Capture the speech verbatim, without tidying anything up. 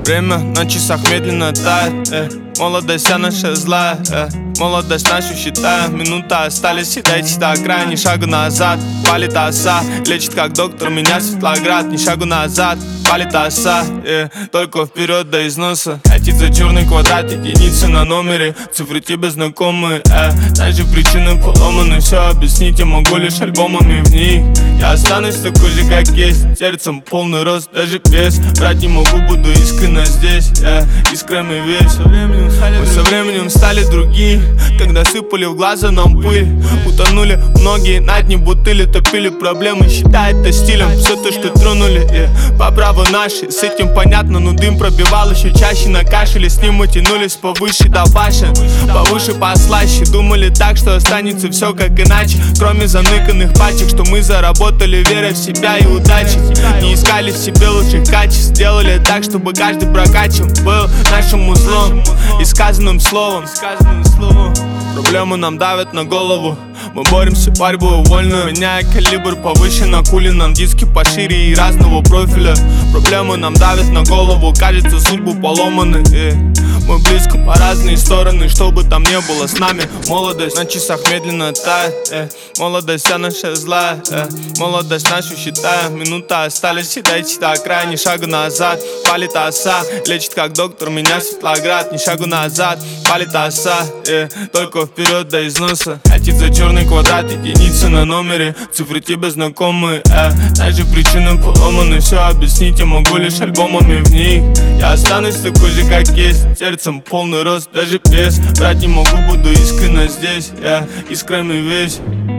Время на часах медленно тает, э. Молодость, а наша злая, э. Молодость нашу считаем, минута остались, и дайте до края. Ни шагу назад, палит оса. Лечит как доктор, меня Светлоград. Ни шагу назад, палит оса, э. Только вперед до износа. Хотите за черный квадрат, единицы на номере. Цифры тебе знакомые, э. Наши причины поломаны, все объяснить я могу лишь альбомами в них. Я останусь такой же, как есть, сердцем полный рост, даже без. Брать не могу, буду искренне здесь, э. Искрами весь. Мы со временем стали другие, когда сыпали в глаза нам пыль. Утонули многие на дне бутыли, топили проблемы, считай это стилем. Все то, что тронули, yeah. По праву наши, с этим понятно, но дым пробивал еще чаще. На кашеле с ним мы тянулись повыше до башен, повыше послаще. Думали так, что останется все как иначе, кроме заныканных пачек, что мы заработали, веря в себя и удачи. Не искали в себе лучших качеств, сделали так, чтобы каждый прокачан был нашим узлом и сказанным словом. Проблемы нам давят на голову, мы боремся борьбу вольную. Меняя калибр повыше, на куле нам диски пошире и разного профиля. Проблемы нам давят на голову, кажется, судьбы поломаны, э. Мы близко по разные стороны, что бы там не было с нами. Молодость на часах медленно тает, э. Молодость, а наша злая, э. Молодость нашу считаем, минута остались, и дайте до края. Ни шагу назад, палит оса. Лечит как доктор, меня Светлоград. Ни шагу назад, палит оса, э. Только вперед до износа. Хотите за черный квадрат, единицы на номере. Цифры тебе знакомые, э. Наши причины поломаны, все объяснить я могу лишь альбомами в них. Я останусь такой же, как есть, сердцем полный рост, даже без. Брать не могу, буду искренне здесь, я искрами весь.